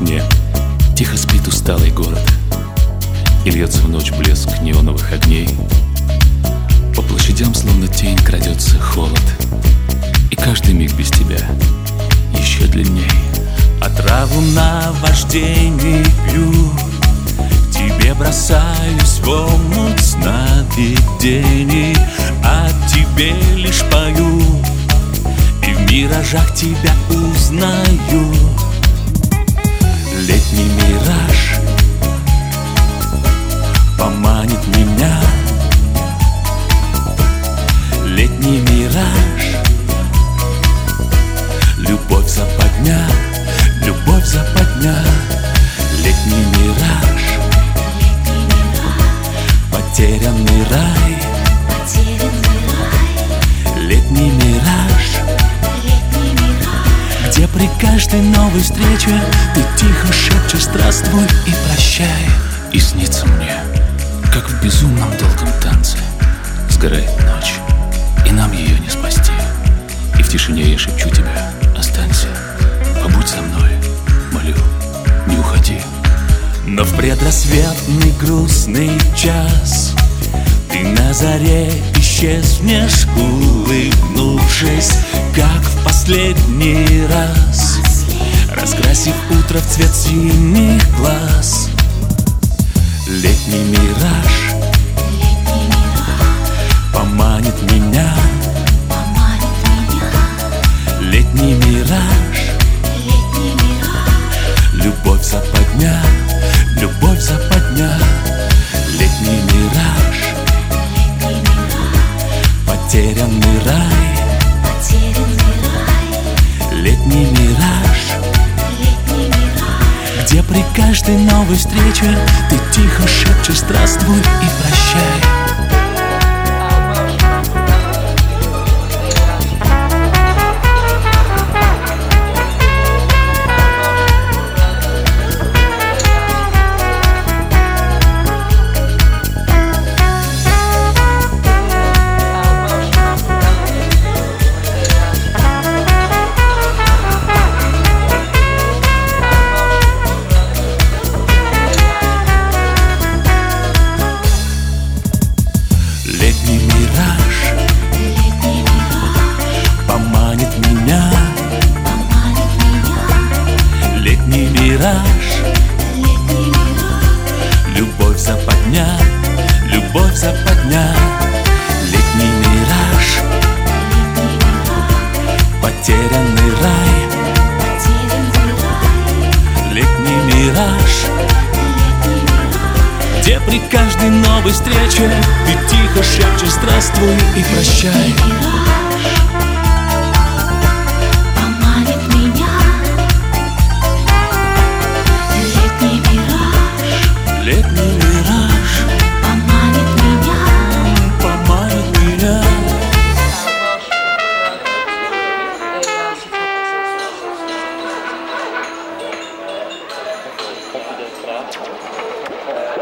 окне тихо спит усталый город, и льется в ночь блеск неоновых огней. По площадям словно тень крадется холод, и каждый миг без тебя еще длинней. Отраву наваждений пью, к тебе бросаюсь в омут сновидений, о тебе лишь пою, и в миражах тебя узнаю. Летний мираж поманит меня, летний мираж, любовь западня, любовь западня. Летний мираж, потерянный рай, летний мираж, где при каждой новой встрече ты тихо шепчешь «здравствуй» и «прощай». И снится мне, как в безумном долгом танце, сгорает ночь, и нам ее не спасти. И в тишине я шепчу тебе: останься, побудь со мной, молю, не уходи. Но в предрассветный грустный час ты на заре исчезнешь, улыбнувшись, как в последний раз, раскрасив утро в цвет синих глаз. Летний мираж поманит меня, летний мираж, любовь западня, любовь западня. Летний мираж, потерянный рай, летний мираж, где при каждой новой встрече ты тихо шепчешь «здравствуй» и «прощай». Летний мираж поманит меня, летний мираж, любовь западня, любовь западня. Летний мираж, потерянный рай, летний мираж, где при каждой новой встрече ты тихо шепчешь «здравствуй» и «прощай». Поманит меня, летний мираж, летний мираж, поманит меня, поманит меня. Confidence,